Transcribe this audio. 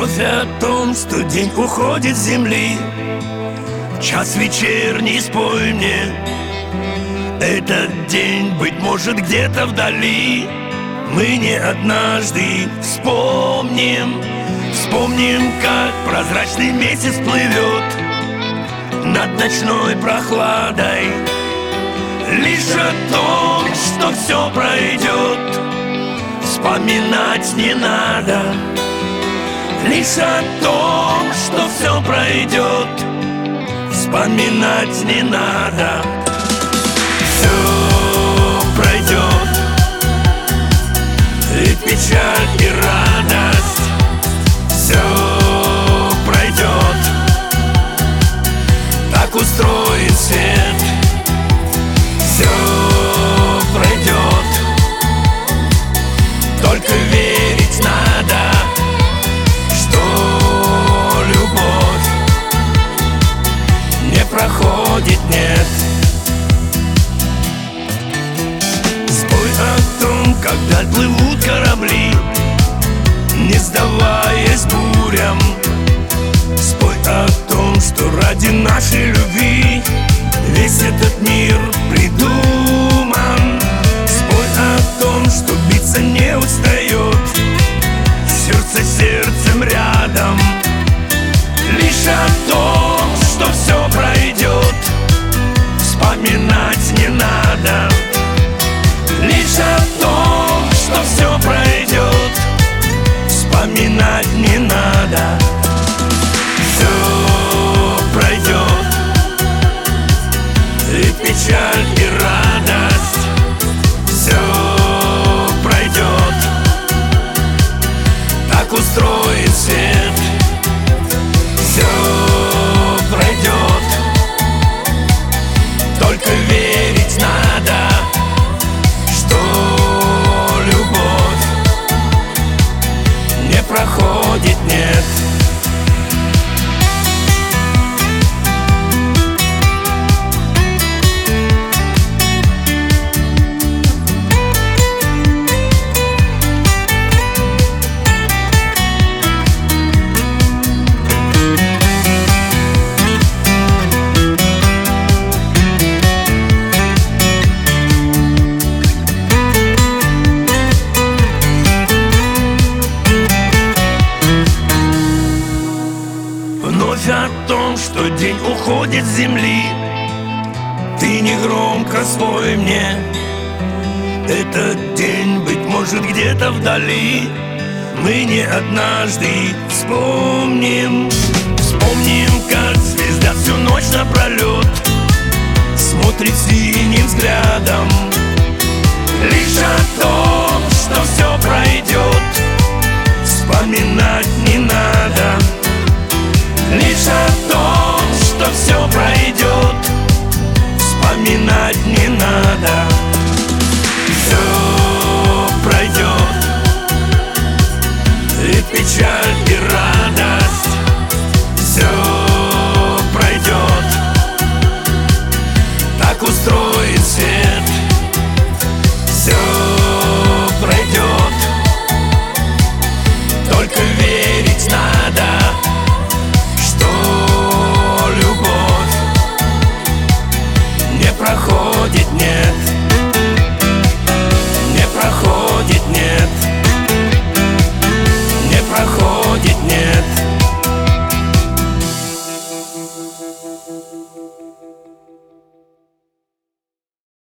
Вновь о том, что день уходит с земли. Час вечерний, спой мне. Этот день, быть может, где-то вдали. Мы не однажды вспомним, как прозрачный месяц плывет над ночной прохладой. Лишь о том, что все пройдет, вспоминать не надо. Лишь о том, что все пройдет, вспоминать не надо. Все пройдет, и печаль, и радость. Все пройдет, так устроен свет. Все пройдет, только верить надо, что любовь не проходит, нет. Спой о том, когда плывут корабли, не сдаваясь бурям. Спой о том, что ради нашей любви весь этот мир придуман. Спой о том, что биться не устает, сердце сердцем рядом. Лишь о том, что все пройдет, вспоминать не надо. Лишь о том, что все пройдет, вспоминать не надо. Все пройдет, и печаль, и радость. Все пройдет, так устроен свет. Все пройдет, только верить надо, что любовь не проходит, нет. Вновь о том, что день уходит с земли. Ты негромко спой мне. Этот день, быть может, где-то вдали. Мы не однажды вспомним, как звезда всю ночь напролет смотрит синим взглядом. Лишь о том, что все пройдет, вспоминать не надо. Лишь о том, что все пройдет, вспоминать не надо. Все пройдет, и печаль, и радость. Все пройдет, так устроен свет. Все пройдет, только верить надо, любовь не проходит, нет. Не проходит, нет. Не проходит, нет.